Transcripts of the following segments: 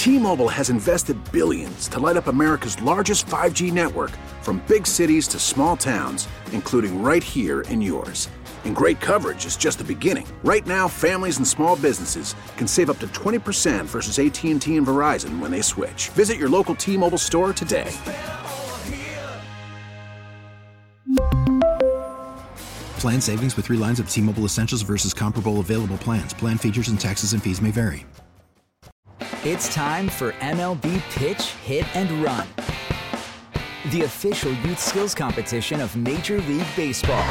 T-Mobile has invested billions to light up America's largest 5G network, from big cities to small towns, including right here in yours. And great coverage is just the beginning. Right now, families and small businesses can save up to 20% versus AT&T and Verizon when they switch. Visit your local T-Mobile store today. Plan savings with 3 lines of T-Mobile Essentials versus comparable available plans. Plan features and taxes and fees may vary. It's time for MLB Pitch, Hit, and Run, the official youth skills competition of Major League Baseball.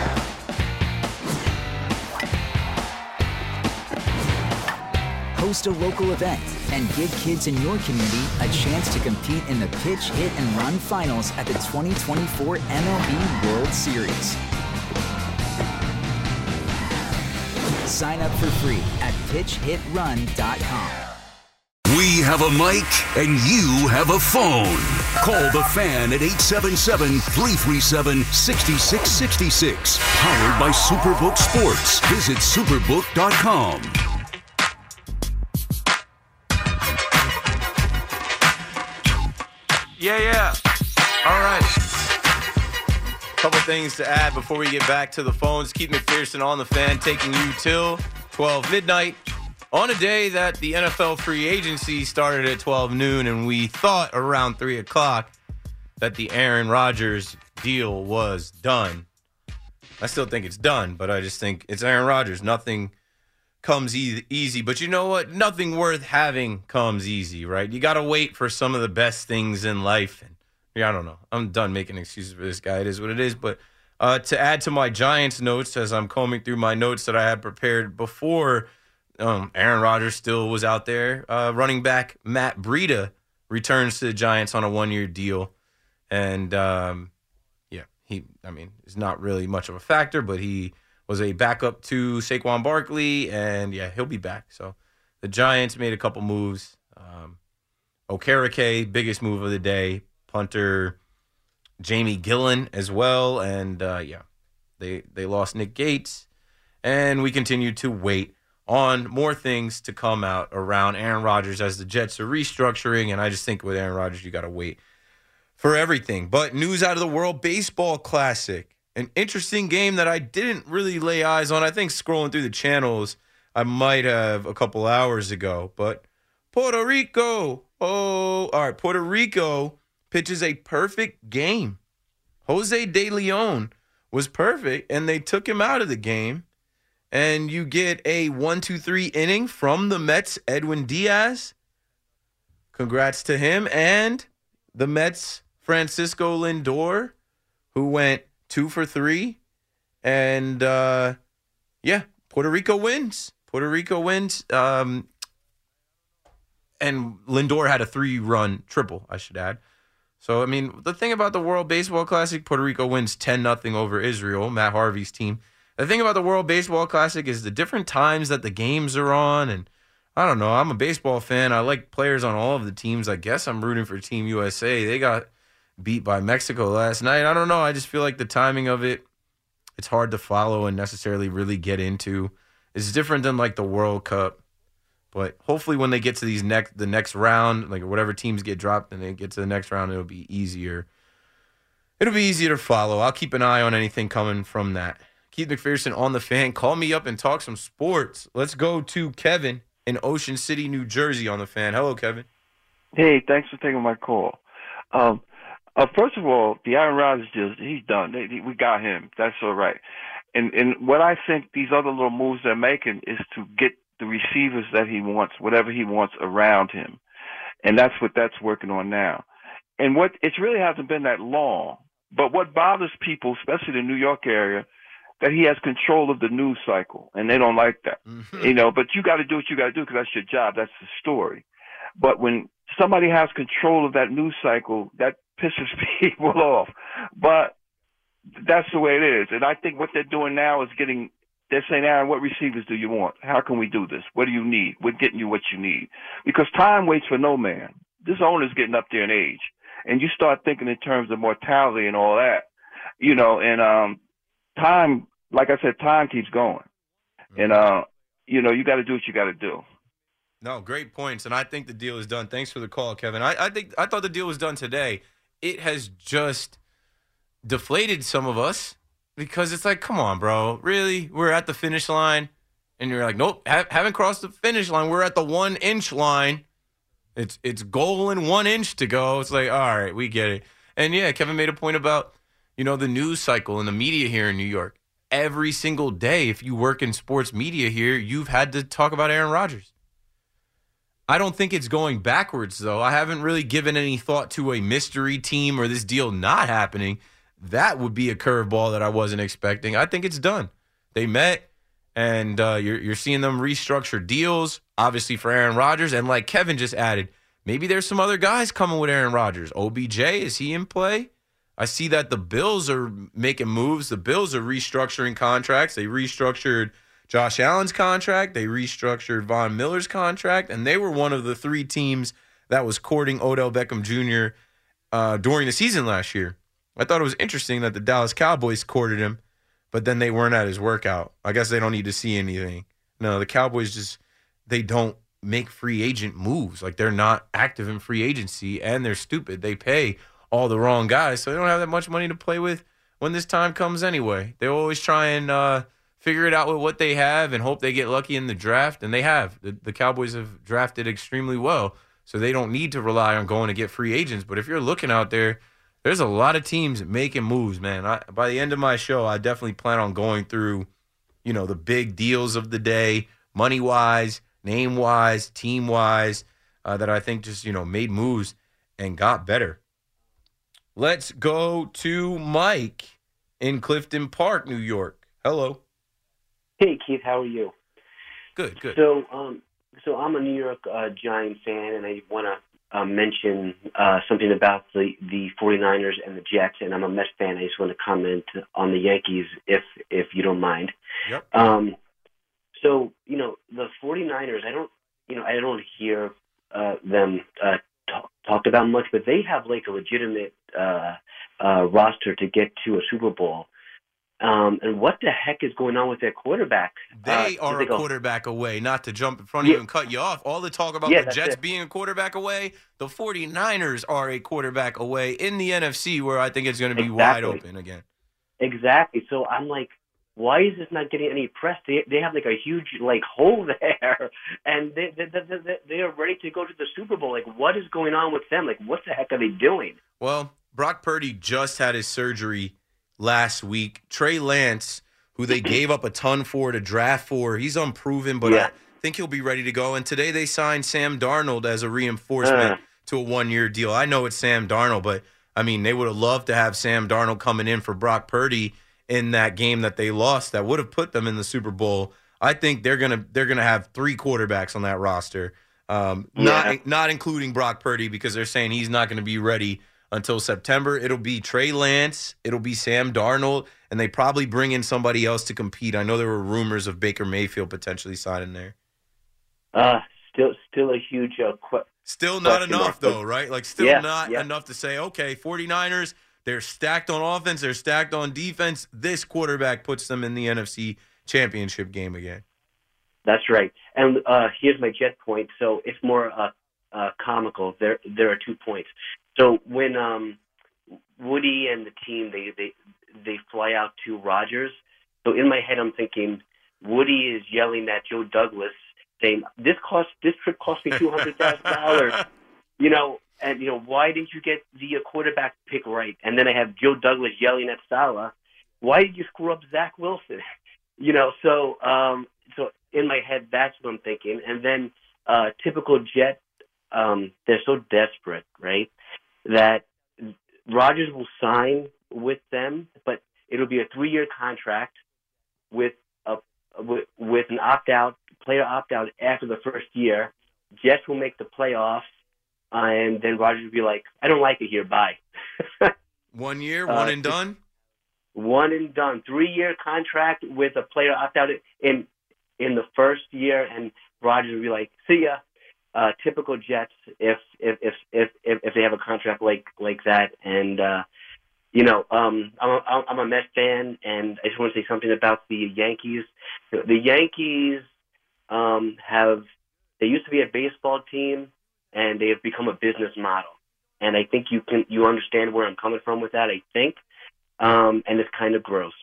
Host a local event and give kids in your community a chance to compete in the Pitch, Hit, and Run finals at the 2024 MLB World Series. Sign up for free at pitchhitrun.com. We have a mic and you have a phone. Call the Fan at 877-337-6666. Powered by Superbook Sports. Visit superbook.com. Yeah. All right. Couple things to add before we get back to the phones. Keith McPherson on the Fan, taking you till 12 midnight on a day that the NFL free agency started at 12 noon, and we thought around 3 o'clock that the Aaron Rodgers deal was done. I still think it's done, but I just think it's Aaron Rodgers. Nothing comes easy. But you know what? Nothing worth having comes easy, right? You got to wait for some of the best things in life. And I don't know. I'm done making excuses for this guy. It is what it is. But to add to my Giants notes, as I'm combing through my notes that I had prepared before, Aaron Rodgers still was out there. Running back Matt Breida returns to the Giants on a 1-year deal. And, is not really much of a factor, but he was a backup to Saquon Barkley, and, he'll be back. So the Giants made a couple moves. Okereke, biggest move of the day. Punter Jamie Gillen as well. And, they lost Nick Gates. And we continue to wait on more things to come out around Aaron Rodgers as the Jets are restructuring. And I just think with Aaron Rodgers, you got to wait for everything. But news out of the World Baseball Classic. An interesting game that I didn't really lay eyes on. I think scrolling through the channels, I might have a couple hours ago. But Puerto Rico. Puerto Rico pitches a perfect game. Jose De Leon was perfect, and they took him out of the game. And you get a 1-2-3 inning from the Mets' Edwin Diaz. Congrats to him. And the Mets' Francisco Lindor, who went 2 for 3. And, Puerto Rico wins. And Lindor had a 3-run triple, I should add. So, the thing about the World Baseball Classic, Puerto Rico wins 10-0 over Israel, Matt Harvey's team. The thing about the World Baseball Classic is the different times that the games are on. And I don't know. I'm a baseball fan. I like players on all of the teams. I guess I'm rooting for Team USA. They got beat by Mexico last night. I don't know. I just feel like the timing of it, it's hard to follow and necessarily really get into. It's different than like the World Cup. But hopefully when they get to the next round, like whatever teams get dropped and they get to the next round, it'll be easier. It'll be easier to follow. I'll keep an eye on anything coming from that. Keith McPherson on the Fan. Call me up and talk some sports. Let's go to Kevin in Ocean City, New Jersey on the Fan. Hello, Kevin. Hey, thanks for taking my call. First of all, the Aaron Rodgers he's done. We got him. That's all right. And what I think these other little moves they're making is to get the receivers that he wants, whatever he wants around him. And that's what that's working on now. And it really hasn't been that long. But what bothers people, especially the New York area, that he has control of the news cycle, and they don't like that. Mm-hmm. But you got to do what you got to do because that's your job. That's the story. But when somebody has control of that news cycle, that pisses people off. But that's the way it is. And I think what they're doing now is they're saying, Aaron, what receivers do you want? How can we do this? What do you need? We're getting you what you need. Because time waits for no man. This owner's getting up there in age. And you start thinking in terms of mortality and all that, and time, like I said, time keeps going. And, you got to do what you got to do. No, great points, and I think the deal is done. Thanks for the call, Kevin. I thought the deal was done today. It has just deflated some of us because it's like, come on, bro, really? We're at the finish line, and you're like, nope, haven't crossed the finish line. We're at the 1 inch line. It's goal and 1 inch to go. It's like, all right, we get it. And yeah, Kevin made a point about the news cycle and the media here in New York. Every single day, if you work in sports media here, you've had to talk about Aaron Rodgers. I don't think it's going backwards, though. I haven't really given any thought to a mystery team or this deal not happening. That would be a curveball that I wasn't expecting. I think it's done. They met, and you're seeing them restructure deals, obviously for Aaron Rodgers. And like Kevin just added, maybe there's some other guys coming with Aaron Rodgers. OBJ, is he in play? I see that the Bills are making moves. The Bills are restructuring contracts. They restructured Josh Allen's contract. They restructured Von Miller's contract. And they were one of the 3 teams that was courting Odell Beckham Jr. During the season last year. I thought it was interesting that the Dallas Cowboys courted him, but then they weren't at his workout. I guess they don't need to see anything. No, the Cowboys they don't make free agent moves. Like, they're not active in free agency, and they're stupid. They pay all the wrong guys, so they don't have that much money to play with when this time comes anyway. They always try and figure it out with what they have and hope they get lucky in the draft, and they have. The Cowboys have drafted extremely well, so they don't need to rely on going to get free agents. But if you're looking out there, there's a lot of teams making moves, man. By the end of my show, I definitely plan on going through, the big deals of the day, money-wise, name-wise, team-wise, that I think just, made moves and got better. Let's go to Mike in Clifton Park, New York. Hello. Hey, Keith. How are you? Good. So I'm a New York Giant fan, and I want to mention something about the 49ers and the Jets, and I'm a Mets fan. I just want to comment on the Yankees, if you don't mind. Yep. So the 49ers, I don't hear them talked about much, but they have like a legitimate roster to get to a Super Bowl. And what the heck is going on with their quarterback? They are a quarterback away, not to jump in front of you and cut you off. All the talk about the Jets being a quarterback away, the 49ers are a quarterback away in the NFC, where I think it's going to be wide open again. Exactly. So I'm like, why is this not getting any press? They have like a huge hole there, and they are ready to go to the Super Bowl. Like, what is going on with them? Like, what the heck are they doing? Well, Brock Purdy just had his surgery last week. Trey Lance, who they gave up a ton to draft for, he's unproven, but I think he'll be ready to go. And today they signed Sam Darnold as a reinforcement to a 1-year deal. I know it's Sam Darnold, but I mean, they would have loved to have Sam Darnold coming in for Brock Purdy in that game that they lost that would have put them in the Super Bowl. I think they're gonna have 3 quarterbacks on that roster, not including Brock Purdy, because they're saying he's not going to be ready until September. It'll be Trey Lance, it'll be Sam Darnold, and they probably bring in somebody else to compete. I know there were rumors of Baker Mayfield potentially signing there. Still a huge still not enough though, right? Like still not enough to say, okay, 49ers, they're stacked on offense, they're stacked on defense. This quarterback puts them in the NFC Championship game again. That's right. And here's my Jet point. So it's more comical. There are 2 points. So when Woody and the team they fly out to Rogers, so in my head I'm thinking Woody is yelling at Joe Douglas saying, this trip cost me $200,000. And why didn't you get the quarterback pick right? And then I have Joe Douglas yelling at Saleh, why did you screw up Zach Wilson? So in my head that's what I'm thinking. And then typical Jet, they're so desperate, right, that Rodgers will sign with them, but it'll be a 3-year contract with an player opt-out after the first year. Jets will make the playoffs, and then Rodgers will be like, I don't like it here, bye. 1 year, one and done? One and done. 3-year contract with a player opt-out in the first year, and Rodgers will be like, see ya. Typical Jets if they have a contract like that. And I'm a Mets fan, and I just want to say something about the Yankees. The Yankees They used to be a baseball team, and they have become a business model. And I think you understand where I'm coming from with that, I think. And it's kind of gross.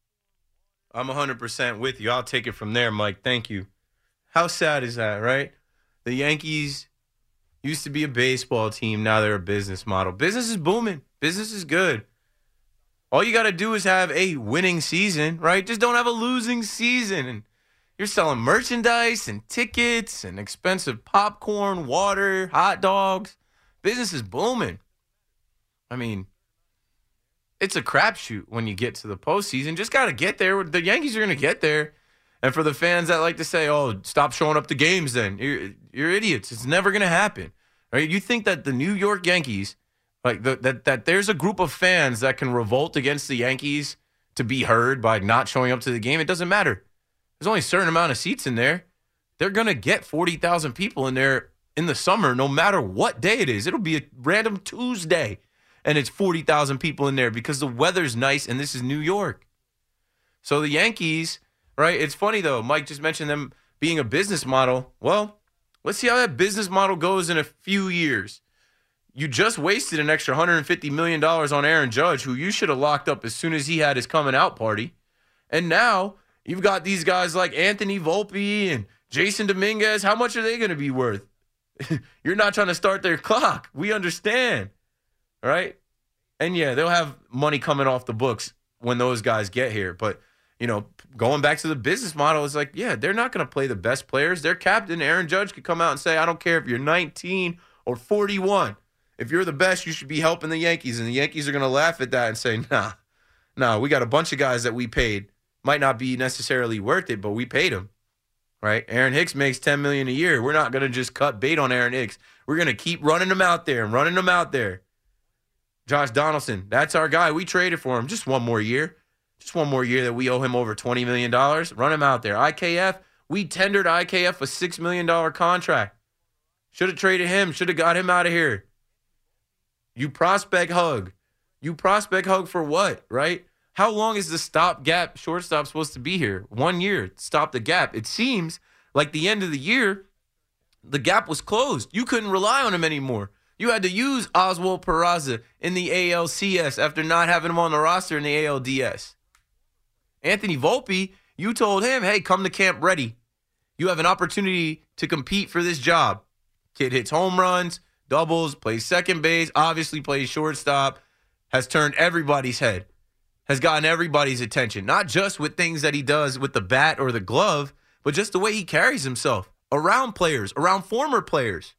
I'm 100% with you. I'll take it from there, Mike. Thank you. How sad is that, right? The Yankees used to be a baseball team. Now they're a business model. Business is booming. Business is good. All you got to do is have a winning season, right? Just don't have a losing season. And you're selling merchandise and tickets and expensive popcorn, water, hot dogs. Business is booming. I mean, it's a crapshoot when you get to the postseason. Just got to get there. The Yankees are going to get there. And for the fans that like to say, oh, stop showing up to games then, you're idiots. It's never going to happen. Right? You think that the New York Yankees, like that there's a group of fans that can revolt against the Yankees to be heard by not showing up to the game? It doesn't matter. There's only a certain amount of seats in there. They're going to get 40,000 people in there in the summer no matter what day it is. It'll be a random Tuesday. And it's 40,000 people in there because the weather's nice and this is New York. So the Yankees, right? It's funny, though. Mike just mentioned them being a business model. Well, let's see how that business model goes in a few years. You just wasted an extra $150 million on Aaron Judge, who you should have locked up as soon as he had his coming out party. And now you've got these guys like Anthony Volpe and Jason Dominguez. How much are they going to be worth? You're not trying to start their clock. We understand. Right? And yeah, they'll have money coming off the books when those guys get here. But, you know, going back to the business model, it's like, yeah, they're not going to play the best players. Their captain, Aaron Judge, could come out and say, I don't care if you're 19 or 41. If you're the best, you should be helping the Yankees. And the Yankees are going to laugh at that and say, nah, we got a bunch of guys that we paid. Might not be necessarily worth it, but we paid them. Right? Aaron Hicks makes $10 million a year. We're not going to just cut bait on Aaron Hicks. We're going to keep running him out there and running him out there. Josh Donaldson, that's our guy. We traded for him. Just one more year. Just one more year that we owe him over $20 million. Run him out there. IKF, we tendered IKF a $6 million contract. Should have traded him. Should have got him out of here. You prospect hug. You prospect hug for what, right? How long is the stopgap shortstop supposed to be here? 1 year. Stop the gap. It seems like the end of the year, the gap was closed. You couldn't rely on him anymore. You had to use Oswald Peraza in the ALCS after not having him on the roster in the ALDS. Anthony Volpe, you told him, hey, come to camp ready. You have an opportunity to compete for this job. Kid hits home runs, doubles, plays second base, obviously plays shortstop, has turned everybody's head, has gotten everybody's attention, not just with things that he does with the bat or the glove, but just the way he carries himself around players, around former players.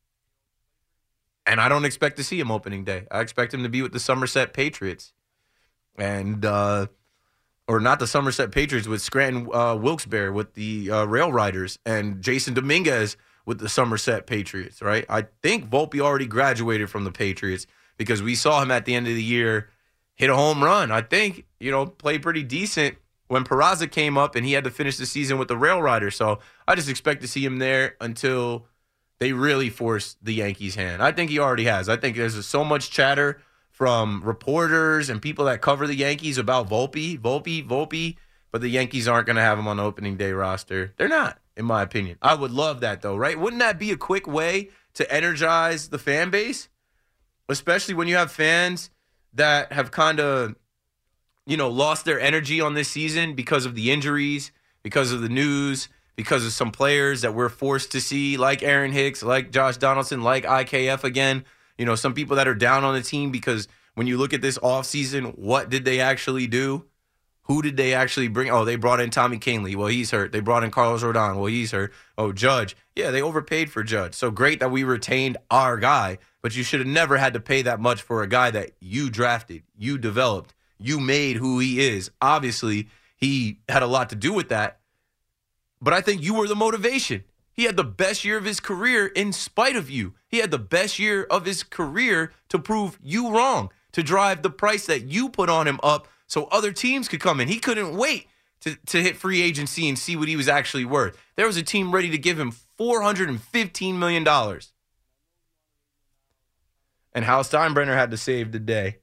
And I don't expect to see him opening day. I expect him to be with the Somerset Patriots. And, or not the Somerset Patriots, with Scranton Wilkes-Barre, with the Rail Riders, and Jason Dominguez with the Somerset Patriots, right? I think Volpe already graduated from the Patriots because we saw him at the end of the year hit a home run. I think, played pretty decent when Peraza came up and he had to finish the season with the Rail Riders. So I just expect to see him there until they really force the Yankees' hand. I think he already has. I think there's so much chatter from reporters and people that cover the Yankees about Volpe, but the Yankees aren't going to have him on the opening day roster. They're not, in my opinion. I would love that, though, right? Wouldn't that be a quick way to energize the fan base? Especially when you have fans that have kind of, lost their energy on this season because of the injuries, because of the news, because of some players that we're forced to see, like Aaron Hicks, like Josh Donaldson, like IKF again. Some people that are down on the team because when you look at this offseason, what did they actually do? Who did they actually bring? Oh, they brought in Tommy Kahnle. Well, he's hurt. They brought in Carlos Rodon. Well, he's hurt. Oh, Judge. Yeah, they overpaid for Judge. So great that we retained our guy, but you should have never had to pay that much for a guy that you drafted, you developed, you made who he is. Obviously, he had a lot to do with that, but I think you were the motivation. He had the best year of his career in spite of you. He had the best year of his career to prove you wrong, to drive the price that you put on him up so other teams could come in. He couldn't wait to hit free agency and see what he was actually worth. There was a team ready to give him $415 million. And Hal Steinbrenner had to save the day.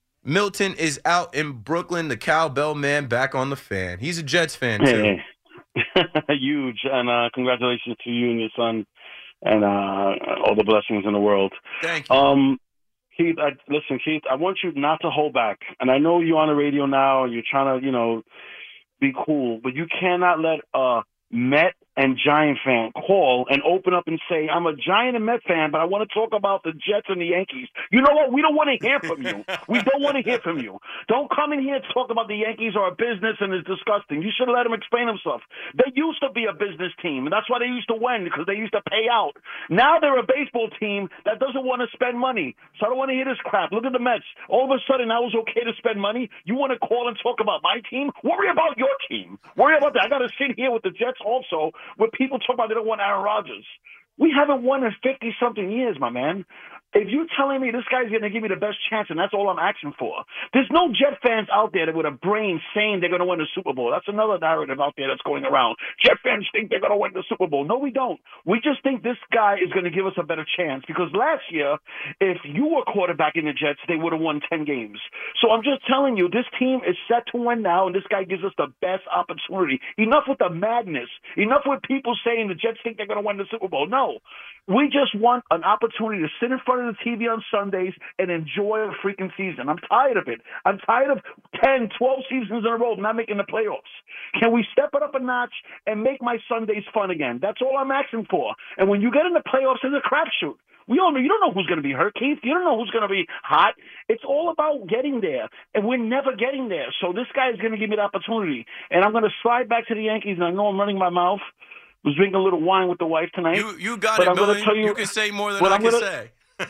Milton is out in Brooklyn, the cowbell man back on the fan. He's a Jets fan, too. Huge, and congratulations to you and your son, and all the blessings in the world. Thank you. Keith, Keith, I want you not to hold back. And I know you're on the radio now and you're trying to, be cool, but you cannot let Met and Giant fan call and open up and say, I'm a Giant and Met fan, but I want to talk about the Jets and the Yankees. You know what? We don't want to hear from you. We don't want to hear from you. Don't come in here and talk about the Yankees are a business and it's disgusting. You should have let him explain himself. They used to be a business team, and that's why they used to win, because they used to pay out. Now they're a baseball team that doesn't want to spend money. So I don't want to hear this crap. Look at the Mets. All of a sudden, now it's okay to spend money. You want to call and talk about my team? Worry about your team. Worry about that. I got to sit here with the Jets also, where people talk about they don't want Aaron Rodgers. We haven't won in 50-something years, my man. If you're telling me this guy's going to give me the best chance and that's all I'm asking for, there's no Jet fans out there that with a brain saying they're going to win the Super Bowl. That's another narrative out there that's going around. Jet fans think they're going to win the Super Bowl. No, we don't. We just think this guy is going to give us a better chance, because last year, if you were quarterback in the Jets, they would have won 10 games. So I'm just telling you, this team is set to win now, and this guy gives us the best opportunity. Enough with the madness. Enough with people saying the Jets think they're going to win the Super Bowl. No. We just want an opportunity to sit in front of the TV on Sundays and enjoy a freaking season. I'm tired of it. I'm tired of 10, 12 seasons in a row not making the playoffs. Can we step it up a notch and make my Sundays fun again? That's all I'm asking for. And when you get in the playoffs, it's a crapshoot. We all know you don't know who's going to be hurt, Keith. You don't know who's going to be hot. It's all about getting there, and we're never getting there. So this guy is going to give me the opportunity, and I'm going to slide back to the Yankees, and I know I'm running my mouth. Was drinking a little wine with the wife tonight. You got it, Millie. You can say more than I can say.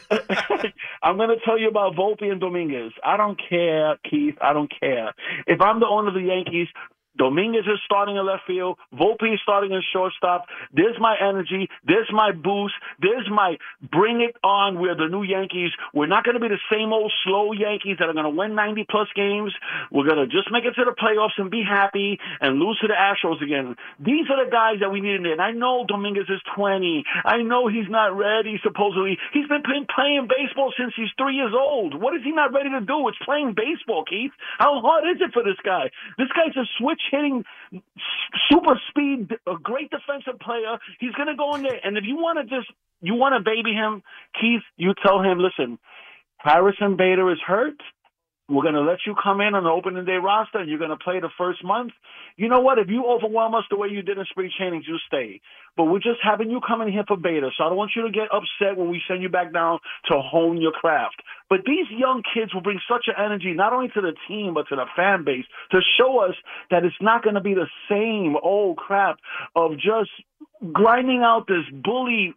I'm going to tell you about Volpe and Dominguez. I don't care, Keith. I don't care. If I'm the owner of the Yankees, Dominguez is starting in left field. Volpe is starting in shortstop. There's my energy. There's my boost. There's my bring it on. We're the new Yankees. We're not going to be the same old slow Yankees that are going to win 90-plus games. We're going to just make it to the playoffs and be happy and lose to the Astros again. These are the guys that we need in there. And I know Dominguez is 20. I know he's not ready, supposedly. He's been playing baseball since he's 3 years old. What is he not ready to do? It's playing baseball, Keith. How hard is it for this guy? This guy's a switch hitting, super speed, a great defensive player. He's going to go in there. And if you want to baby him, Keith, you tell him, listen, Harrison Bader is hurt. We're going to let you come in on the opening day roster, and you're going to play the first month. You know what? If you overwhelm us the way you did in spring trainings, you stay. But we're just having you come in here for Bader, so I don't want you to get upset when we send you back down to hone your craft. But these young kids will bring such an energy, not only to the team, but to the fan base, to show us that it's not going to be the same old crap of just grinding out this bully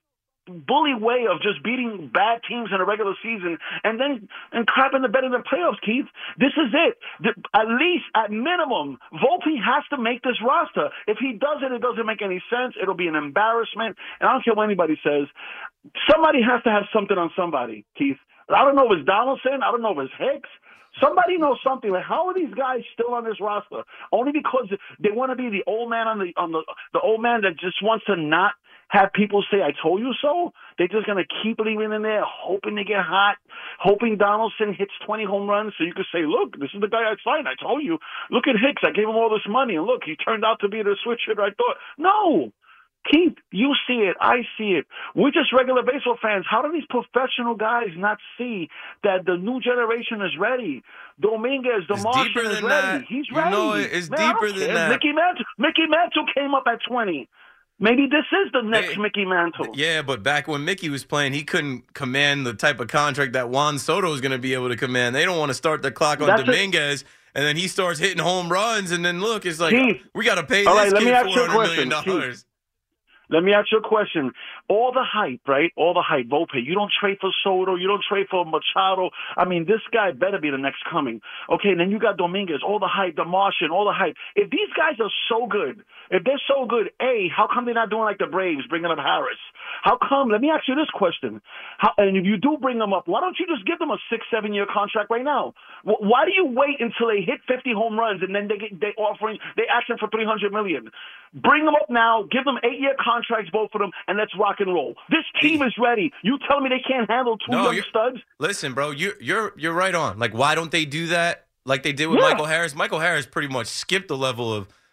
way of just beating bad teams in a regular season and crapping the bed in the playoffs, Keith. This is it. At least, at minimum, Volpe has to make this roster. If he doesn't, it doesn't make any sense. It'll be an embarrassment. And I don't care what anybody says. Somebody has to have something on somebody, Keith. I don't know if it's Donaldson. I don't know if it's Hicks. Somebody knows something. Like, how are these guys still on this roster? Only because they want to be the old man on the old man that just wants to not have people say, I told you so? They're just going to keep leaving in there, hoping they get hot, hoping Donaldson hits 20 home runs so you could say, look, this is the guy I signed. I told you. Look at Hicks. I gave him all this money, and look, he turned out to be the switch hitter I thought. No. Keith, you see it. I see it. We're just regular baseball fans. How do these professional guys not see that the new generation is ready? Dominguez, the Martian is ready. He's ready. You know, it's deeper than that. Mickey Mantle came up at 20. Maybe this is the next Mickey Mantle. Yeah, but back when Mickey was playing, he couldn't command the type of contract that Juan Soto is going to be able to command. They don't want to start the clock on Dominguez, and then he starts hitting home runs, and then look, it's like, Keith, we got to pay this kid $400 million. Keith, let me ask you a question. All the hype, right? All the hype. Volpe, you don't trade for Soto. You don't trade for Machado. I mean, this guy better be the next coming. Okay, and then you got Dominguez, all the hype, the Martian, all the hype. If these guys are so good, if they're so good, A, how come they're not doing like the Braves, bringing up Harris? How come? Let me ask you this question. And if you do bring them up, why don't you just give them a 6-7 year contract right now? Why do you wait until they hit 50 home runs and then they asking for $300 million? Bring them up now. Give them 8-year contracts, both of them, and let's rock and roll. This team is ready. You tell me they can't handle two young studs? Listen, bro, you're right on. Like, why don't they do that like they did with Michael Harris? Michael Harris pretty much skipped the level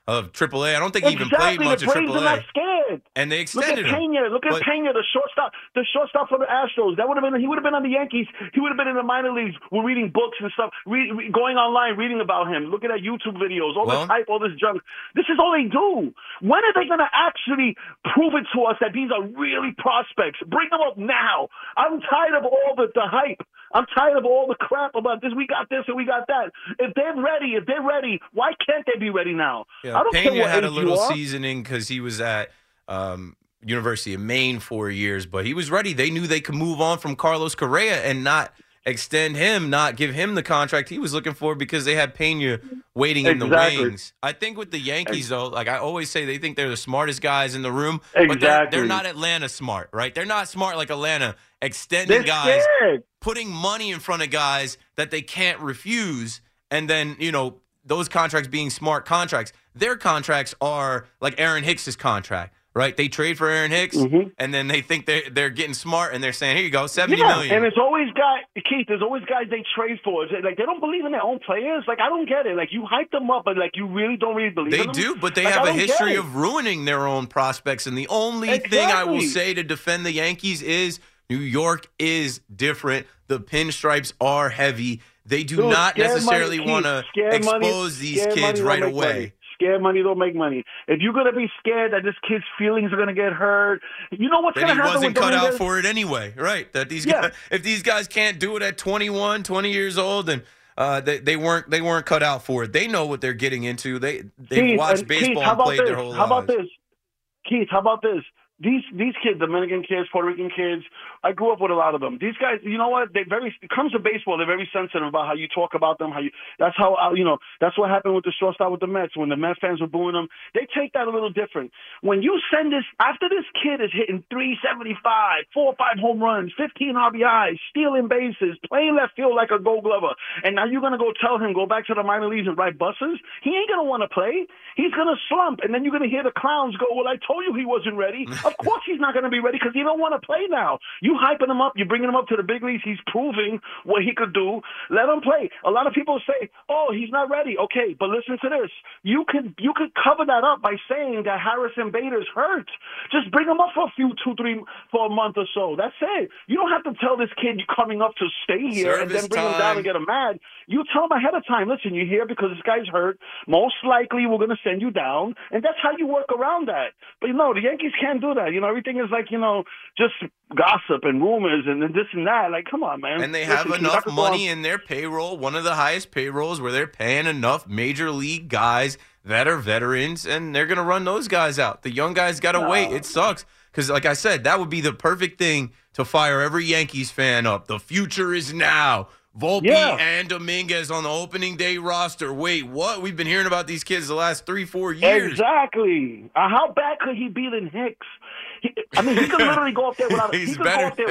of AAA. I don't think he even played much of AAA. They're not scared. And they extended him. Look at Pena, the shortstop for the Astros. He would have been on the Yankees. He would have been in the minor leagues. We're reading books and stuff, going online, reading about him, looking at YouTube videos, all this hype, all this junk. This is all they do. When are they going to actually prove it to us that these are really prospects? Bring them up now. I'm tired of all the hype. I'm tired of all the crap about this. We got this and we got that. If they're ready, why can't they be ready now? Yeah, I don't Pena care what had a age little you are. seasoning because he was at University of Maine 4 years, but he was ready. They knew they could move on from Carlos Correa and not extend him, not give him the contract he was looking for because they had Pena waiting in the wings. I think with the Yankees, though, like I always say, they think they're the smartest guys in the room, but they're not Atlanta smart, right? They're not smart like Atlanta, extending guys, putting money in front of guys that they can't refuse, and then, those contracts being smart contracts. Their contracts are like Aaron Hicks's contract. Right, they trade for Aaron Hicks, and then they think they're getting smart, and they're saying, "Here you go, $70 million." And it's always Keith. There's always guys they trade for. Like they don't believe in their own players. Like I don't get it. Like you hype them up, but like you really don't believe in them. They do, but they have a history of ruining their own prospects. And the only thing I will say to defend the Yankees is New York is different. The pinstripes are heavy. They do not necessarily want to expose these kids right away. Scared money don't make money. If you're going to be scared that this kid's feelings are going to get hurt, you know what's going to happen? He wasn't cut out for it anyway, right? That these guys, if these guys can't do it at 21, 20 years old, then they weren't cut out for it. They know what they're getting into. They've watched baseball and played their whole lives. How about this, Keith? How about this? These kids, Dominican kids, Puerto Rican kids, I grew up with a lot of them. These guys, you know what? It comes to baseball, they're very sensitive about how you talk about them. That's what happened with the shortstop with the Mets when the Mets fans were booing them. They take that a little different. When you send this, after this kid is hitting 375, 4 or 5 home runs, 15 RBIs, stealing bases, playing left field like a Gold Glover, and now you're going to go tell him, go back to the minor leagues and ride buses? He ain't going to want to play. He's going to slump, and then you're going to hear the clowns go, well, I told you he wasn't ready. Of course he's not going to be ready because he don't want to play now. You hyping him up. You're bringing him up to the big leagues. He's proving what he could do. Let him play. A lot of people say, oh, he's not ready. Okay, but listen to this. You could cover that up by saying that Harrison Bader's hurt. Just bring him up for for a month or so. That's it. You don't have to tell this kid you're coming up to stay here and then bring him down and get him mad. You tell him ahead of time, listen, you're here because this guy's hurt. Most likely we're going to send you down. And that's how you work around that. But, the Yankees can't do that. Everything is like, just gossip and rumors and this and that. Like, come on, man. And they have enough money in their payroll, one of the highest payrolls, where they're paying enough major league guys that are veterans, and they're going to run those guys out. The young guys got to wait. It sucks. Because, like I said, that would be the perfect thing to fire every Yankees fan up. The future is now. Volpe and Dominguez on the opening day roster. Wait, what? We've been hearing about these kids the last 3-4 years. Exactly. How bad could he be than Hicks? He could literally go up there without a Keith. He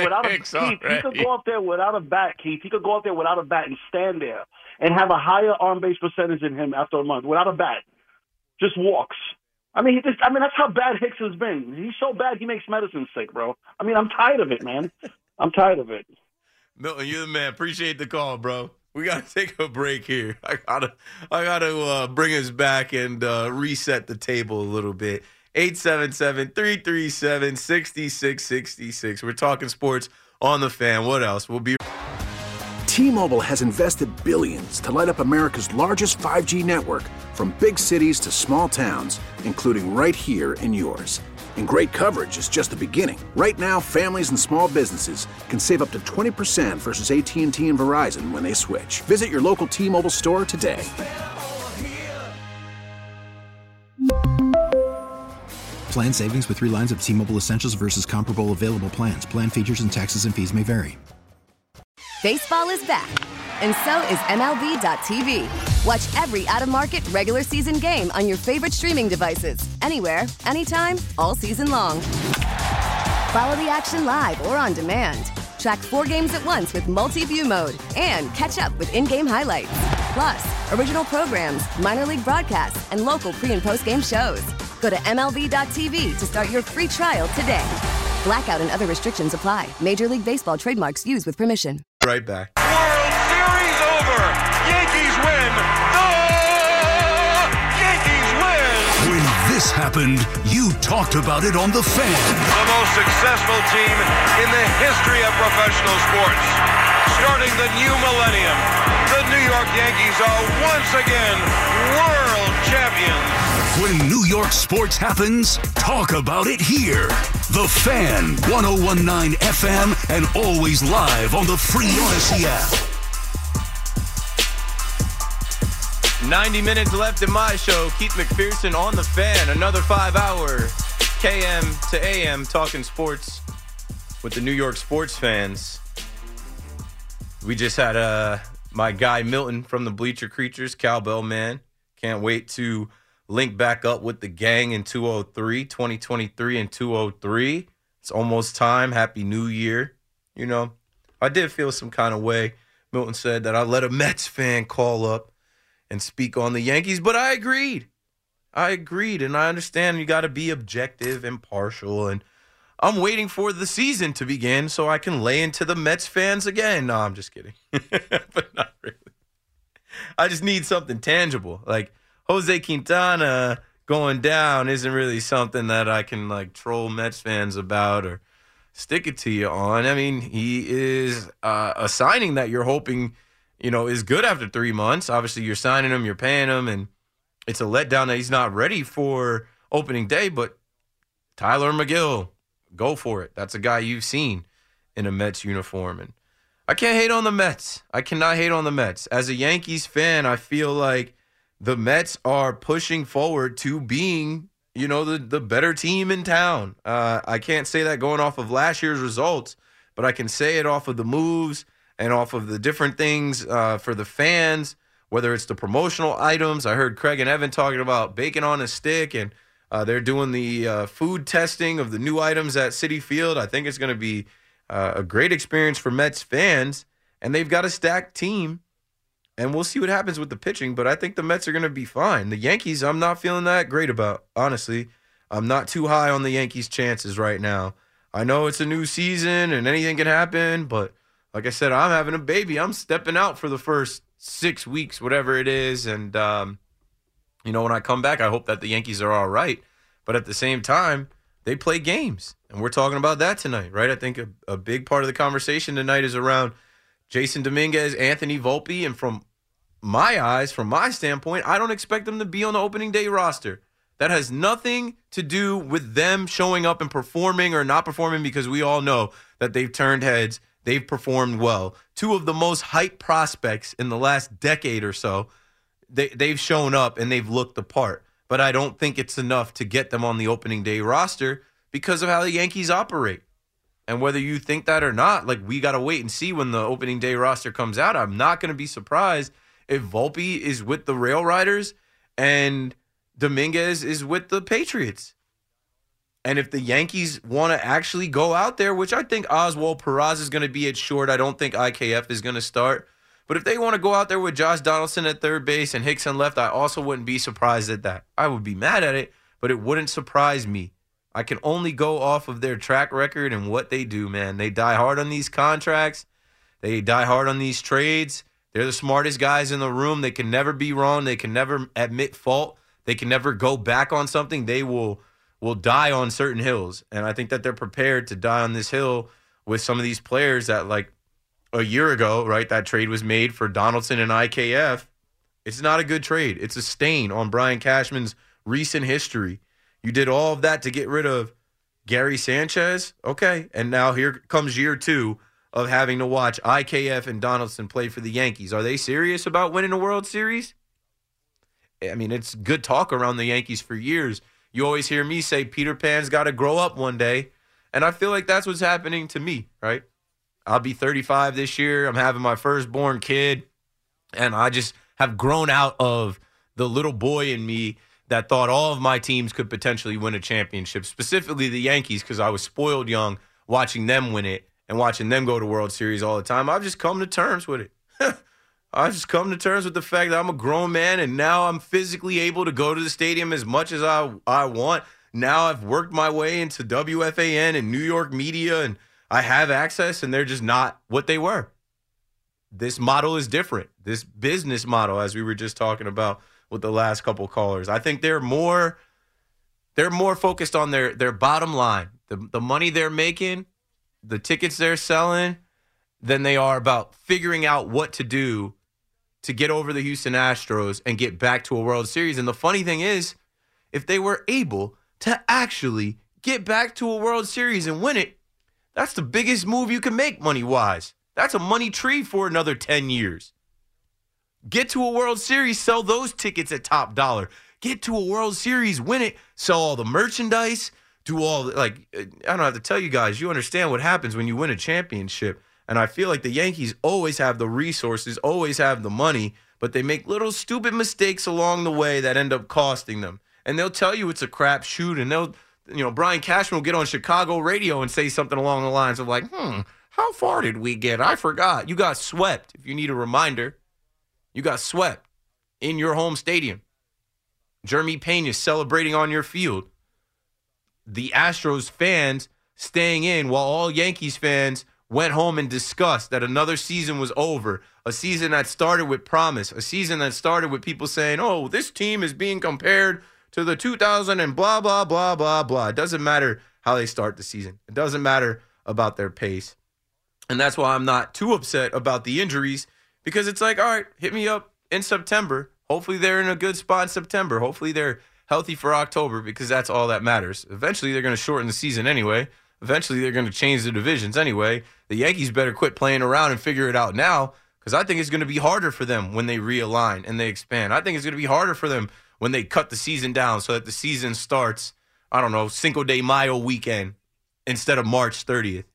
could go up there without a bat, Keith. He could go up there without a bat and stand there and have a higher on base percentage than him after a month without a bat. Just walks. That's how bad Hicks has been. He's so bad he makes medicine sick, bro. I'm tired of it, man. I'm tired of it. Milton, you're the man. Appreciate the call, bro. We got to take a break here. I gotta bring us back and reset the table a little bit. 877-337-6666. We're talking sports on the Fan. What else? We'll be. T-Mobile has invested billions to light up America's largest 5G network, from big cities to small towns, including right here in yours. And great coverage is just the beginning. Right now, families and small businesses can save up to 20% versus AT&T and Verizon when they switch. Visit your local T-Mobile store today. Plan savings with 3 lines of T-Mobile Essentials versus comparable available plans. Plan features and taxes and fees may vary. Baseball is back, and so is MLB.tv. Watch every out-of-market regular season game on your favorite streaming devices, anywhere, anytime, all season long. Follow the action live or on demand. Track 4 games at once with multi-view mode and catch up with in-game highlights. Plus, original programs, minor league broadcasts, and local pre- and post-game shows. Go to MLB.tv to start your free trial today. Blackout and other restrictions apply. Major League Baseball trademarks used with permission. Right back. World Series over. Yankees win. The Yankees win. this happened, you talked about it on The Fan. The most successful team in the history of professional sports. Starting the new millennium, the New York Yankees are once again world champions. When New York sports happens, talk about it here. The Fan, 101.9 FM, and always live on the free Odyssey app. 90 minutes left in my show. Keith McPherson on The Fan. Another 5-hour KM to AM talking sports with the New York sports fans. We just had my guy Milton from the Bleacher Creatures, Cowbell Man. Can't wait to link back up with the gang in 2023 and 203. It's almost time. Happy New Year. You know, I did feel some kind of way. Milton said that I let a Mets fan call up and speak on the Yankees, but I agreed. And I understand you got to be objective and partial, and I'm waiting for the season to begin so I can lay into the Mets fans again. No, I'm just kidding. But not really. I just need something tangible. Like Jose Quintana going down isn't really something that I can like troll Mets fans about or stick it to you on. I mean, he is a signing that you're hoping, you know, is good after 3 months. Obviously, you're signing him, you're paying him, and it's a letdown that he's not ready for opening day. But Tyler McGill, go for it. That's a guy you've seen in a Mets uniform. And I can't hate on the Mets. I cannot hate on the Mets. As a Yankees fan, I feel like the Mets are pushing forward to being, you know, the better team in town. I can't say that going off of last year's results, but I can say it off of the moves and off of the different things for the fans, whether it's the promotional items. I heard Craig and Evan talking about bacon on a stick, and they're doing the food testing of the new items at Citi Field. I think it's going to be a great experience for Mets fans, and they've got a stacked team, and we'll see what happens with the pitching, but I think the Mets are going to be fine. The Yankees, I'm not feeling that great about, honestly. I'm not too high on the Yankees' chances right now. I know it's a new season and anything can happen, but like I said, I'm having a baby. I'm stepping out for the first 6 weeks, whatever it is. And, you know, when I come back, I hope that the Yankees are all right. But at the same time, they play games. And we're talking about that tonight, right? I think a big part of the conversation tonight is around Jason Dominguez, Anthony Volpe. And from my eyes, from my standpoint, I don't expect them to be on the opening day roster. That has nothing to do with them showing up and performing or not performing, because we all know that they've turned heads. They've performed well. Two of the most hyped prospects in the last decade or so, they've shown up and they've looked the part. But I don't think it's enough to get them on the opening day roster because of how the Yankees operate. And whether you think that or not, like, we got to wait and see when the opening day roster comes out. I'm not going to be surprised if Volpe is with the Rail Riders and Dominguez is with the Patriots. And if the Yankees want to actually go out there, which I think Oswald Peraza is going to be at short, I don't think IKF is going to start. But if they want to go out there with Josh Donaldson at third base and Hicks on left, I also wouldn't be surprised at that. I would be mad at it, but it wouldn't surprise me. I can only go off of their track record and what they do, man. They die hard on these contracts. They die hard on these trades. They're the smartest guys in the room. They can never be wrong. They can never admit fault. They can never go back on something. They will die on certain hills. And I think that they're prepared to die on this hill with some of these players that, like, a year ago, right, that trade was made for Donaldson and IKF. It's not a good trade. It's a stain on Brian Cashman's recent history. You did all of that to get rid of Gary Sanchez. Okay. And now here comes year 2 of having to watch IKF and Donaldson play for the Yankees. Are they serious about winning a World Series? I mean, it's good talk around the Yankees for years. You always hear me say Peter Pan's got to grow up one day. And I feel like that's what's happening to me, right? I'll be 35 this year. I'm having my firstborn kid. And I just have grown out of the little boy in me that thought all of my teams could potentially win a championship, specifically the Yankees, because I was spoiled young watching them win it and watching them go to World Series all the time. I've just come to terms with it. I've just come to terms with the fact that I'm a grown man, and now I'm physically able to go to the stadium as much as I want. Now I've worked my way into WFAN and New York media, and I have access, and they're just not what they were. This model is different. This business model, as we were just talking about with the last couple callers, I think they're more They're more focused on their bottom line, the money they're making, the tickets they're selling, than they are about figuring out what to do to get over the Houston Astros and get back to a World Series. And the funny thing is, if they were able to actually get back to a World Series and win it, that's the biggest move you can make money-wise. That's a money tree for another 10 years. Get to a World Series, sell those tickets at top dollar. Get to a World Series, win it, sell all the merchandise, do all, I don't have to tell you guys, you understand what happens when you win a championship. And I feel like the Yankees always have the resources, always have the money, but they make little stupid mistakes along the way that end up costing them. And they'll tell you it's a crapshoot, and Brian Cashman will get on Chicago radio and say something along the lines of how far did we get? I forgot. You got swept, if you need a reminder. You got swept in your home stadium. Jeremy Pena celebrating on your field. The Astros fans staying in while all Yankees fans went home in disgust that another season was over. A season that started with promise. A season that started with people saying, oh, this team is being compared to the 2000 and blah, blah, blah, blah, blah. It doesn't matter how they start the season. It doesn't matter about their pace. And that's why I'm not too upset about the injuries, because it's like, all right, hit me up in September. Hopefully they're in a good spot in September. Hopefully they're healthy for October, because that's all that matters. Eventually they're going to shorten the season anyway. Eventually they're going to change the divisions anyway. The Yankees better quit playing around and figure it out now, because I think it's going to be harder for them when they realign and they expand. I think it's going to be harder for them when they cut the season down so that the season starts, Cinco de Mayo weekend instead of March 30th.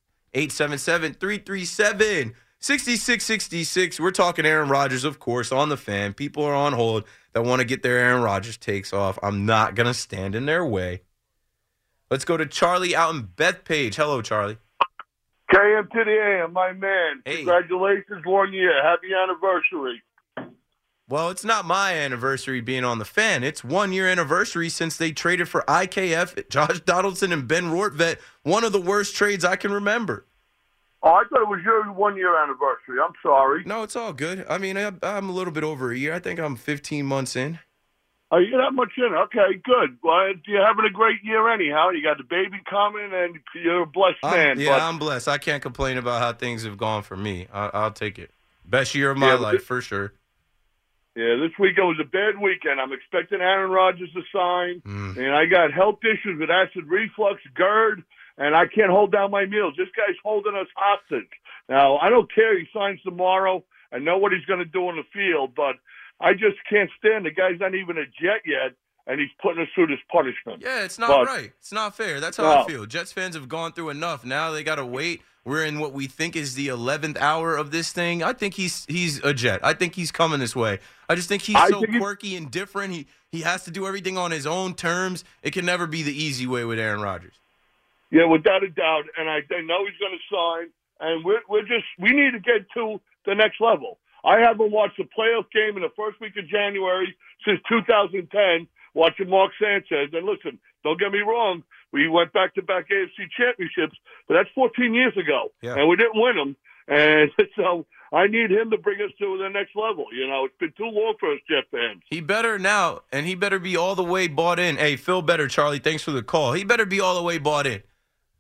877-337-6666. We're talking Aaron Rodgers, of course, on the Fan. People are on hold that want to get their Aaron Rodgers takes off. I'm not going to stand in their way. Let's go to Charlie out in Bethpage. Hello, Charlie. KM to the AM, my man. Hey. Congratulations, 1 year. Happy anniversary. Well, it's not my anniversary being on the Fan. It's 1 year anniversary since they traded for IKF, Josh Donaldson, and Ben Rortvedt. One of the worst trades I can remember. Oh, I thought it was your 1 year anniversary. I'm sorry. No, it's all good. I mean, I'm a little bit over a year. I think I'm 15 months in. Are you that much in? Okay, good. Well, you're having a great year anyhow. You got the baby coming, and you're a blessed man. I'm blessed. I can't complain about how things have gone for me. I'll take it. Best year of my life, for sure. Yeah, this weekend was a bad weekend. I'm expecting Aaron Rodgers to sign, and I got health issues with acid reflux, GERD, and I can't hold down my meals. This guy's holding us hostage. Now, I don't care. He signs tomorrow. I know what he's going to do on the field, but I just can't stand the guy's not even a Jet yet, and he's putting us through this punishment. Yeah, it's not right. It's not fair. That's how I feel. Jets fans have gone through enough. Now they got to wait. We're in what we think is the 11th hour of this thing. I think he's a Jet. I think he's coming this way. I just think he's so quirky and different. He has to do everything on his own terms. It can never be the easy way with Aaron Rodgers. Yeah, without a doubt. And I know he's going to sign. And we need to get to the next level. I haven't watched a playoff game in the first week of January since 2010, watching Mark Sanchez. And listen, don't get me wrong, we went back-to-back AFC championships, but that's 14 years ago, and we didn't win them. And so I need him to bring us to the next level. It's been too long for us Jet fans. He better now, and he better be all the way bought in. Hey, feel better, Charlie. Thanks for the call. He better be all the way bought in.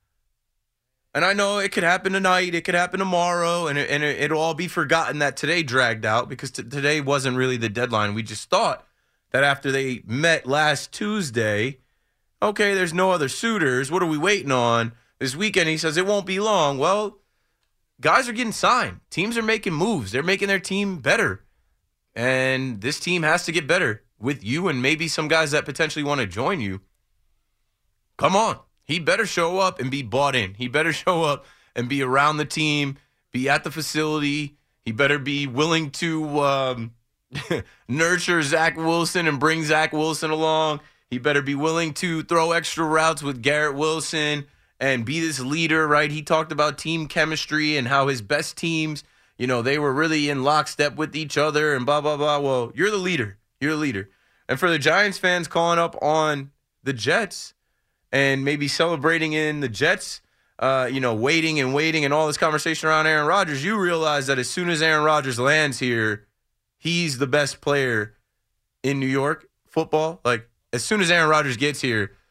And I know it could happen tonight, it could happen tomorrow, and it'll all be forgotten that today dragged out because today wasn't really the deadline. We just thought that after they met last Tuesday, okay, there's no other suitors. What are we waiting on? This weekend, he says it won't be long. Well, guys are getting signed. Teams are making moves. They're making their team better. And this team has to get better with you and maybe some guys that potentially want to join you. Come on. He better show up and be bought in. He better show up and be around the team, be at the facility. He better be willing to nurture Zach Wilson and bring Zach Wilson along. He better be willing to throw extra routes with Garrett Wilson and be this leader, right? He talked about team chemistry and how his best teams, they were really in lockstep with each other and blah, blah, blah. Well, you're the leader. You're the leader. And for the Giants fans calling up on the Jets and maybe celebrating in the Jets, waiting and all this conversation around Aaron Rodgers, you realize that as soon as Aaron Rodgers lands here, he's the best player in New York football. Like, as soon as Aaron Rodgers gets here,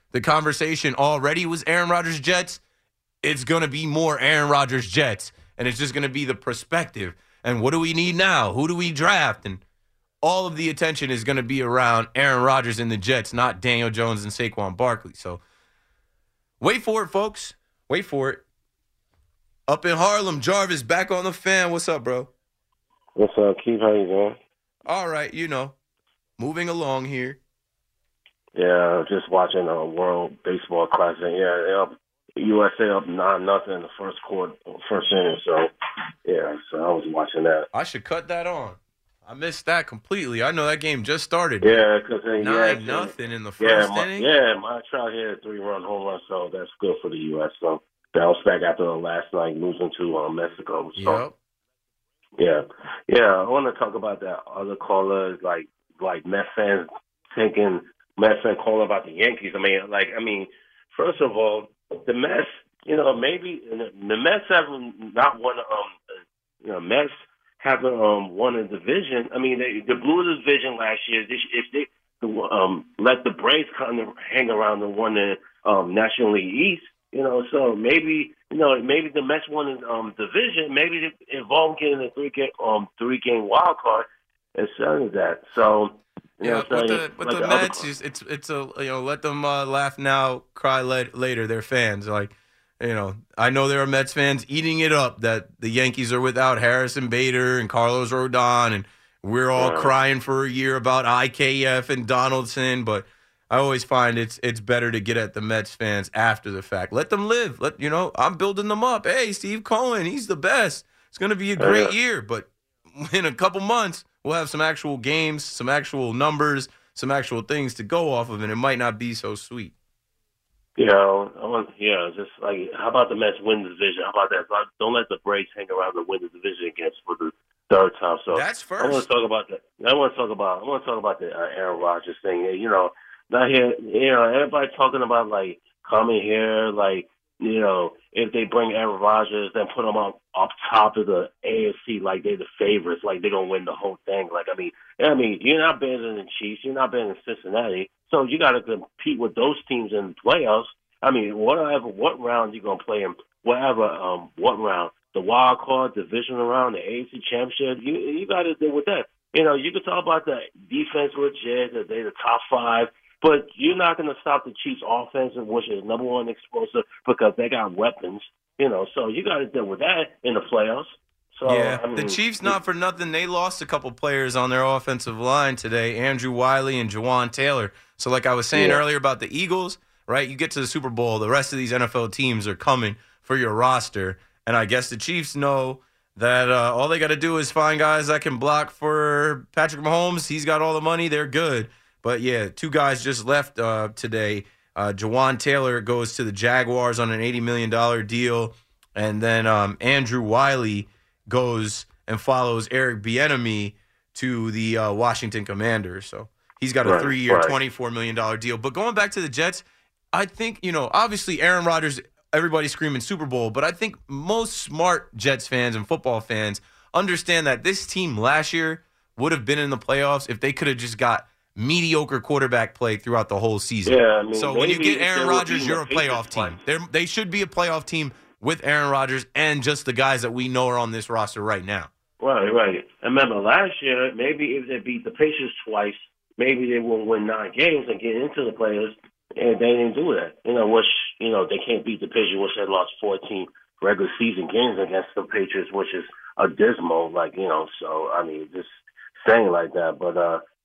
the conversation already was Aaron Rodgers Jets, it's going to be more Aaron Rodgers Jets. And it's just going to be the perspective. And what do we need now? Who do we draft? And all of the attention is going to be around Aaron Rodgers and the Jets, not Daniel Jones and Saquon Barkley. So wait for it, folks. Wait for it. Up in Harlem, Jarvis, back on the Fan. What's up, bro? What's up, Keith? How you doing? All right, moving along here. Yeah, just watching a World Baseball Classic. Yeah, USA up 9-0 in the first inning. So I was watching that. I should cut that on. I missed that completely. I know that game just started. Yeah, because 9-0 in the first inning. Yeah, my Trout hit a 3-run home run, so that's good for the U.S. So bounced back after the last night losing to Mexico. So, yep. Yeah. I want to talk about that other caller, like Mets fans calling about the Yankees. I mean, first of all, the Mets, maybe the Mets haven't not won. Mets haven't won a division. I mean, they blew the division last year. If they let the Braves kind of hang around and won the National League East, so maybe the Mets won the division. Maybe they involved getting a three-game wild card instead of that. So. But the Mets, it's a let them laugh now, cry later. They're fans. I know there are Mets fans eating it up that the Yankees are without Harrison Bader and Carlos Rodon, and we're all crying for a year about IKF and Donaldson. But I always find it's better to get at the Mets fans after the fact. Let them live. I'm building them up. Hey, Steve Cohen, he's the best. It's going to be a great year, but in a couple months. We'll have some actual games, some actual numbers, some actual things to go off of, and it might not be so sweet. Just like, how about the Mets win the division? How about that? Don't let the Braves hang around and win the division against for the third time. So that's first. I want to talk about that. I want to talk about the Aaron Rodgers thing. Not here. Everybody talking about coming here, if they bring Aaron Rodgers, then put him up top of the AFC like they're the favorites, like they're gonna win the whole thing. I mean, you're not better than the Chiefs, you're not better than Cincinnati, so you got to compete with those teams in the playoffs. I mean, what round you gonna play in? What round? The wild card, divisional round, the AFC Championship. You got to deal with that. You can talk about the defense with Jets, that they're the top 5. But you're not going to stop the Chiefs' offense, which is number one explosive, because they got weapons. So you got to deal with that in the playoffs. So, yeah, the Chiefs, not for nothing, they lost a couple players on their offensive line today, Andrew Wiley and Jawan Taylor. So like I was saying earlier about the Eagles, right, you get to the Super Bowl, the rest of these NFL teams are coming for your roster. And I guess the Chiefs know that all they got to do is find guys that can block for Patrick Mahomes. He's got all the money. They're good. But, 2 guys just left today. Jawan Taylor goes to the Jaguars on an $80 million deal. And then Andrew Wiley goes and follows Eric Bieniemy to the Washington Commanders. So he's got a 3-year, $24 million deal. But going back to the Jets, I think, obviously Aaron Rodgers, everybody's screaming Super Bowl. But I think most smart Jets fans and football fans understand that this team last year would have been in the playoffs if they could have just got mediocre quarterback play throughout the whole season. Yeah, I mean, so when you get Aaron Rodgers, you're a playoff team. They should be a playoff team with Aaron Rodgers and just the guys that we know are on this roster right now. Right. I remember last year, maybe if they beat the Patriots twice, maybe they will win 9 games and get into the playoffs, and they didn't do that. They can't beat the Patriots, which had lost 14 regular season games against the Patriots, which is dismal. So I mean, just saying like that, but.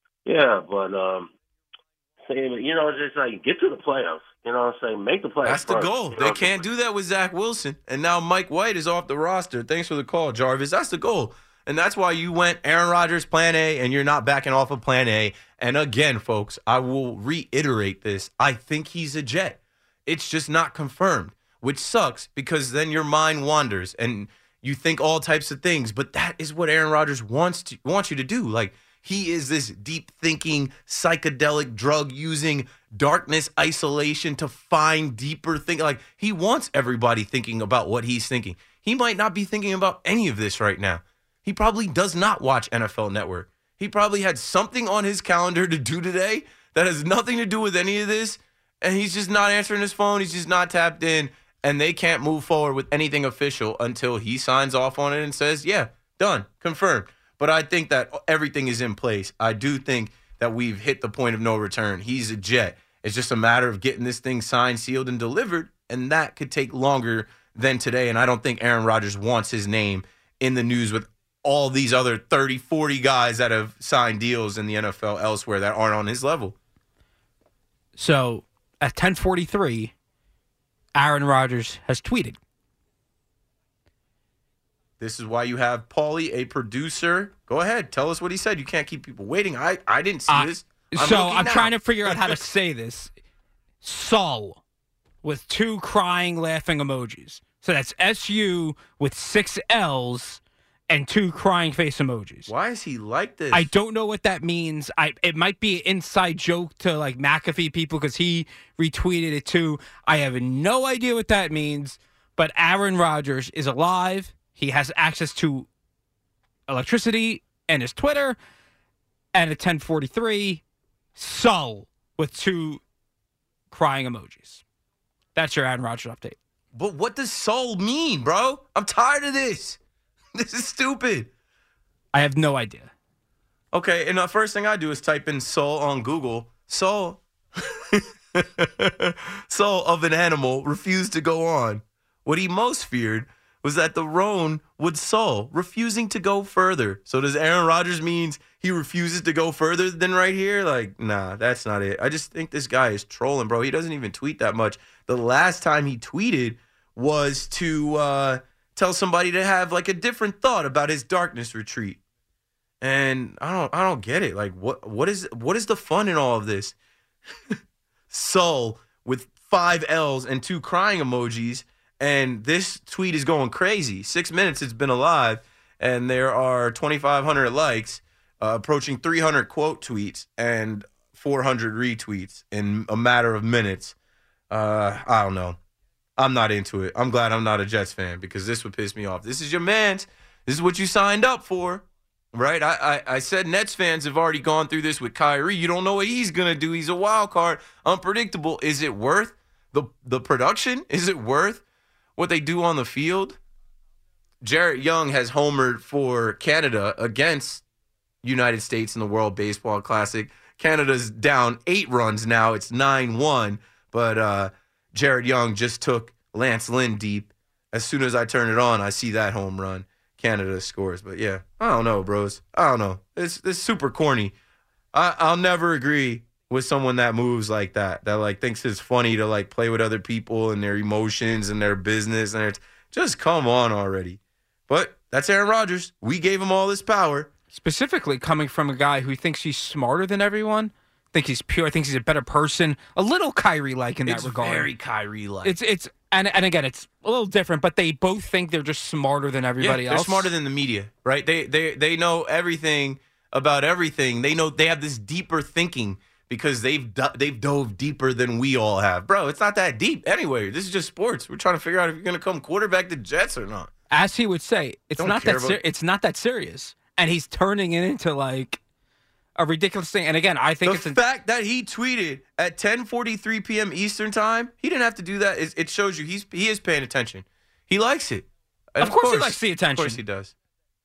Just like get to the playoffs. Make the playoffs. That's the goal. They can't do that with Zach Wilson, and now Mike White is off the roster. Thanks for the call, Jarvis. That's the goal, and that's why you went Aaron Rodgers, Plan A, and you're not backing off of Plan A. And again, folks, I will reiterate this. I think he's a Jet. It's just not confirmed, which sucks because then your mind wanders and you think all types of things. But that is what Aaron Rodgers wants you to do. He is this deep-thinking, psychedelic, drug-using, darkness isolation to find deeper thinking. He wants everybody thinking about what he's thinking. He might not be thinking about any of this right now. He probably does not watch NFL Network. He probably had something on his calendar to do today that has nothing to do with any of this, And he's just not answering his phone. He's just not tapped in. And they can't move forward with anything official until he signs off on it and says, yeah, done, confirmed. But I think that everything is in place. I do think that we've hit the point of no return. He's a Jet. It's just a matter of getting this thing signed, sealed, and delivered, and that could take longer than today. And I don't think Aaron Rodgers wants his name in the news with all these other 30, 40 guys that have signed deals in the NFL elsewhere that aren't on his level. So at 10:43, Aaron Rodgers has tweeted. This is why you have Paulie, a producer. Go ahead. Tell us what he said. You can't keep people waiting. I didn't see this. I'm trying to figure out how to say this. Sol with 2 crying, laughing emojis. So that's SU with 6 L's and 2 crying face emojis. Why is he like this? I don't know what that means. It might be an inside joke to like McAfee people because he retweeted it too. I have no idea what that means. But Aaron Rodgers is alive. He has access to electricity and his Twitter. And at 10:43, Sol with 2 crying emojis. That's your Aaron Rodgers update. But what does Sol mean, bro? I'm tired of this. This is stupid. I have no idea. Okay, and the first thing I do is type in Sol on Google. Sol. Soul of an animal refused to go on. What he most feared was that the roan would soul, refusing to go further. So does Aaron Rodgers means he refuses to go further than right here? Like, nah, that's not it. I just think this guy is trolling, bro. He doesn't even tweet that much. The last time he tweeted was to tell somebody to have like a different thought about his darkness retreat. And I don't get it. Like, what is the fun in all of this? Soul with 5 L's and 2 crying emojis. And this tweet is going crazy. 6 minutes it's been alive, and there are 2,500 likes, approaching 300 quote tweets, and 400 retweets in a matter of minutes. I don't know. I'm not into it. I'm glad I'm not a Jets fan because this would piss me off. This is your man's. This is what you signed up for, right? I said Nets fans have already gone through this with Kyrie. You don't know what he's going to do. He's a wild card, unpredictable. Is it worth the production? Is it worth what they do on the field? Jarrett Young has homered for Canada against United States in the World Baseball Classic. Canada's down 8 runs now. It's 9-1. But Jarrett Young just took Lance Lynn deep. As soon as I turn it on, I see that home run. Canada scores. But, yeah, I don't know, bros. I don't know. It's super corny. I'll never agree with someone that moves like that like thinks it's funny to like play with other people and their emotions and their business, and just come on already. But that's Aaron Rodgers. We gave him all this power. Specifically coming from a guy who thinks he's smarter than everyone, thinks he's pure, thinks he's a better person, a little Kyrie-like in that regard. It's very Kyrie-like. It's and again, it's a little different, but they both think they're just smarter than everybody else. They're smarter than the media, right? They know everything about everything. They know they have this deeper thinking because they've dove deeper than we all have. Bro, it's not that deep anyway. This is just sports. We're trying to figure out if you're going to come quarterback the Jets or not. As he would say, it's not that serious. And he's turning it into like a ridiculous thing. And again, I think the fact that he tweeted at 10:43 p.m. Eastern time, he didn't have to do that. It shows you he is paying attention. He likes it. Of course he likes the attention. Of course he does.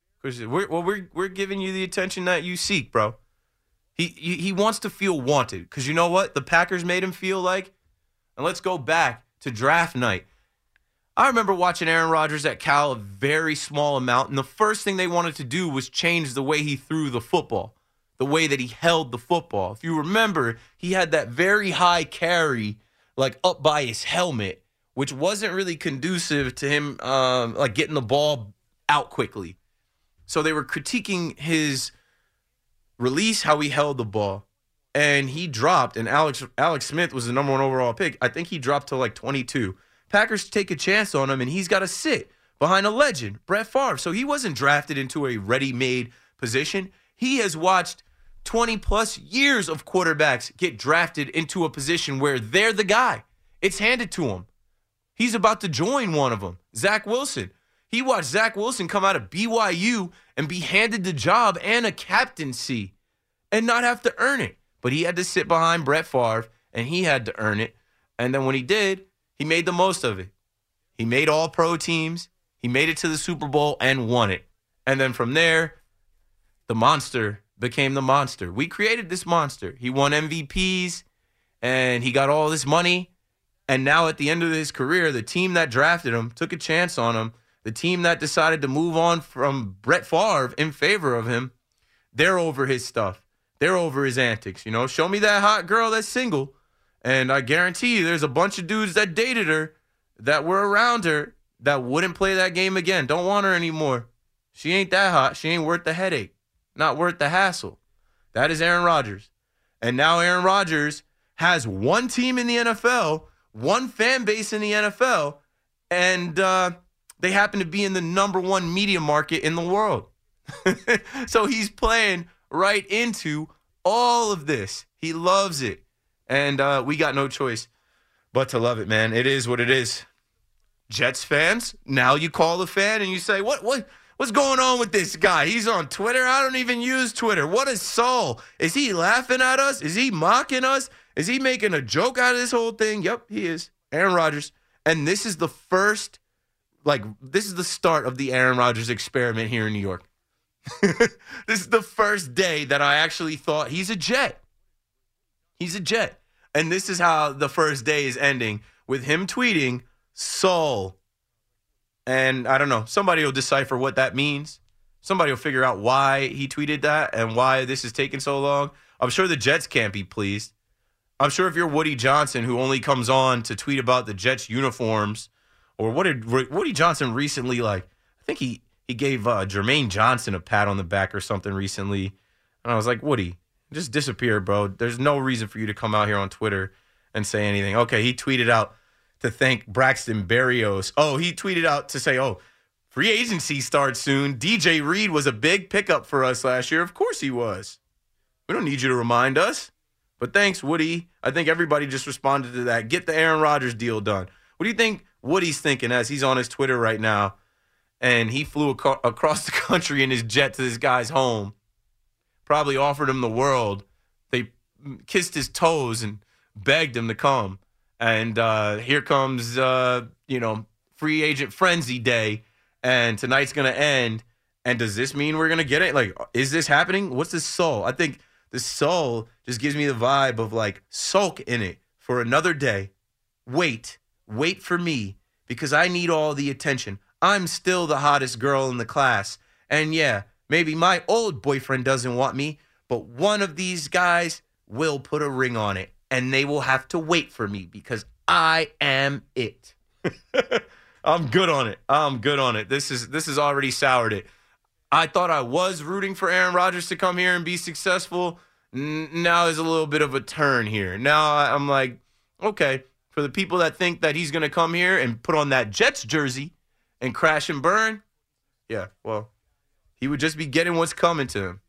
We're giving you the attention that you seek, bro. He wants to feel wanted because you know what? The Packers made him feel like. And let's go back to draft night. I remember watching Aaron Rodgers at Cal a very small amount, and the first thing they wanted to do was change the way he threw the football, the way that he held the football. If you remember, he had that very high carry like up by his helmet, which wasn't really conducive to him like getting the ball out quickly. So they were critiquing his release, how he held the ball, and he dropped, and Alex Smith was the number 1 overall pick. I think he dropped to like 22. Packers take a chance on him, and he's got to sit behind a legend, Brett Favre. So he wasn't drafted into a ready-made position. He has watched 20-plus years of quarterbacks get drafted into a position where they're the guy. It's handed to him. He's about to join one of them, Zach Wilson. He watched Zach Wilson come out of BYU and be handed the job and a captaincy and not have to earn it. But he had to sit behind Brett Favre, and he had to earn it. And then when he did, he made the most of it. He made all-pro teams. He made it to the Super Bowl and won it. And then from there, the monster became the monster. We created this monster. He won MVPs, and he got all this money. And now at the end of his career, the team that drafted him took a chance on him. The team that decided to move on from Brett Favre in favor of him, they're over his stuff. They're over his antics. You know, show me that hot girl that's single, and I guarantee you there's a bunch of dudes that dated her, that were around her, that wouldn't play that game again. Don't want her anymore. She ain't that hot. She ain't worth the headache. Not worth the hassle. That is Aaron Rodgers. And now Aaron Rodgers has one team in the NFL, one fan base in the NFL, and they happen to be in the number one media market in the world. So he's playing right into all of this. He loves it. And we got no choice but to love it, man. It is what it is. Jets fans, now you call the fan and you say, what's going on with this guy? He's on Twitter. I don't even use Twitter. What is Saul? Is he laughing at us? Is he mocking us? Is he making a joke out of this whole thing? Yep, he is. Aaron Rodgers. And this is the first, this is the start of the Aaron Rodgers experiment here in New York. This is the first day that I actually thought he's a Jet. He's a Jet. And this is how the first day is ending, with him tweeting, Saul. And I don't know, somebody will decipher what that means. Somebody will figure out why he tweeted that and why this is taking so long. I'm sure the Jets can't be pleased. I'm sure if you're Woody Johnson, who only comes on to tweet about the Jets uniforms, or what did Woody Johnson recently, I think he gave Jermaine Johnson a pat on the back or something recently. And I was like, Woody, just disappear, bro. There's no reason for you to come out here on Twitter and say anything. Okay, he tweeted out to thank Braxton Berrios. Oh, he tweeted out to say, free agency starts soon. DJ Reed was a big pickup for us last year. Of course he was. We don't need you to remind us. But thanks, Woody. I think everybody just responded to that. Get the Aaron Rodgers deal done. What do you think Woody's thinking as he's on his Twitter right now? And he flew across the country in his jet to this guy's home. Probably offered him the world. They kissed his toes and begged him to come. And here comes, free agent frenzy day. And tonight's going to end. And does this mean we're going to get it? Is this happening? What's this soul? I think the soul just gives me the vibe of sulk in it for another day. Wait for me, because I need all the attention. I'm still the hottest girl in the class. And yeah, maybe my old boyfriend doesn't want me, but one of these guys will put a ring on it. And they will have to wait for me because I am it. I'm good on it. This is already soured it. I thought I was rooting for Aaron Rodgers to come here and be successful. Now there's a little bit of a turn here. Now I'm like, okay, for the people that think that he's going to come here and put on that Jets jersey and crash and burn, yeah, well, he would just be getting what's coming to him.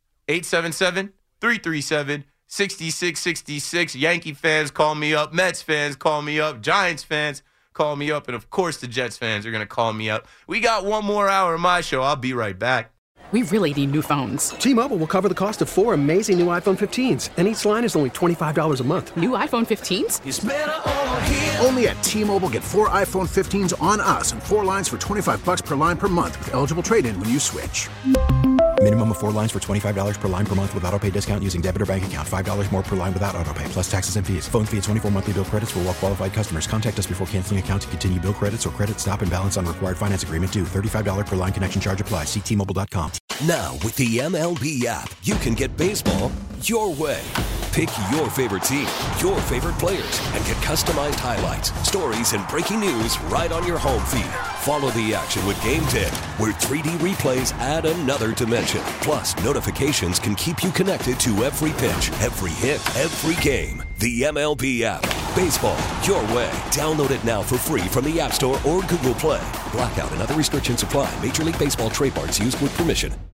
877-337-6666. Yankee fans call me up. Mets fans call me up. Giants fans call me up. And, of course, the Jets fans are going to call me up. We got one more hour of my show. I'll be right back. We really need new phones. T-Mobile will cover the cost of 4 amazing new iPhone 15s, and each line is only $25 a month. New iPhone 15s? It's better over here. Only at T-Mobile, get 4 iPhone 15s on us and 4 lines for $25 per line per month with eligible trade-in when you switch. Minimum of 4 lines for $25 per line per month with autopay discount using debit or bank account. $5 more per line without autopay, plus taxes and fees. Phone fee at 24 monthly bill credits for well-qualified customers. Contact us before canceling account to continue bill credits or credit stop and balance on required finance agreement due. $35 per line connection charge applies. See T-Mobile.com. Now, with the MLB app, you can get baseball your way. Pick your favorite team, your favorite players, and get customized highlights, stories, and breaking news right on your home feed. Follow the action with Game 10, where 3D replays add another dimension. Plus, notifications can keep you connected to every pitch, every hit, every game. The MLB app. Baseball your way. Download it now for free from the App Store or Google Play. Blackout and other restrictions apply. Major League Baseball trademarks used with permission.